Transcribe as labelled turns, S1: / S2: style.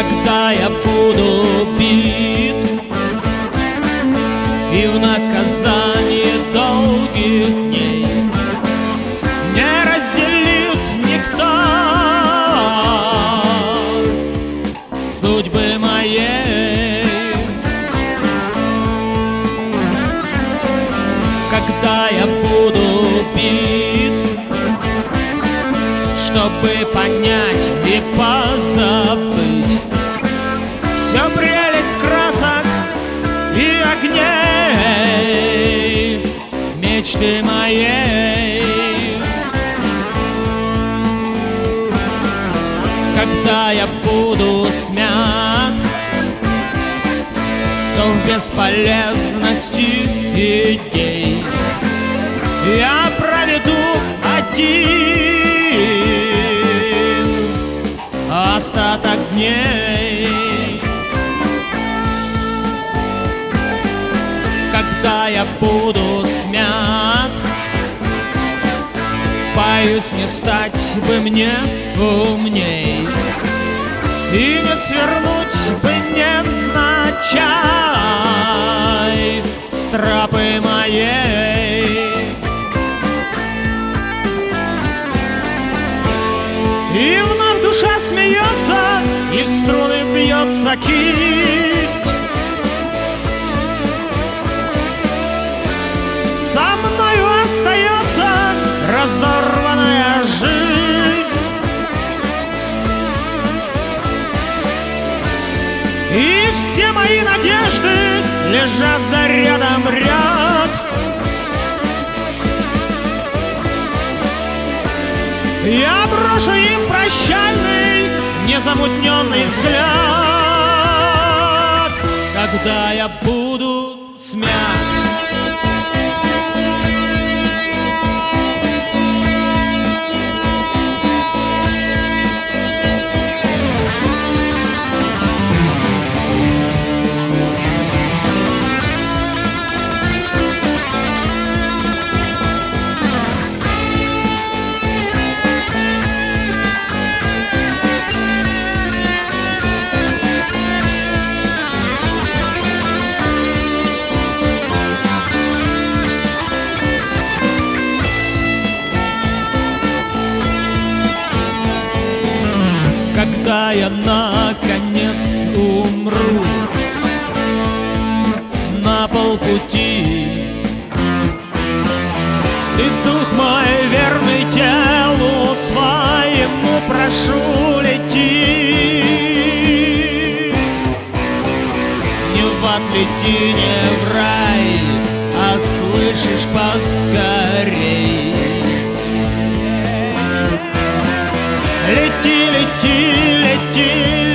S1: Когда я буду бит и в наказание долгих дней не разделит никто судьбы моей, когда я буду бит, чтобы понять и позабыть всю прелесть красок и огней мечты моей, когда я буду смят, то в бесполезности идей я проведу один остаток дней. Когда я буду смят, боюсь, не стать бы мне умней и не свернуть бы невзначай с тропы моей. И вновь душа смеется, и в струны бьется кисть. Со мною остается разорванная жизнь, и все мои надежды лежат за рядом ряд. Я брошу им прощальный, незамутненный взгляд, когда я буду смят. Когда я наконец умру на полпути, ты, дух мой верный телу своему, прошу, лети. Не в ад лети, не в рай, а слышишь, поскорей. Лети, лети, лети,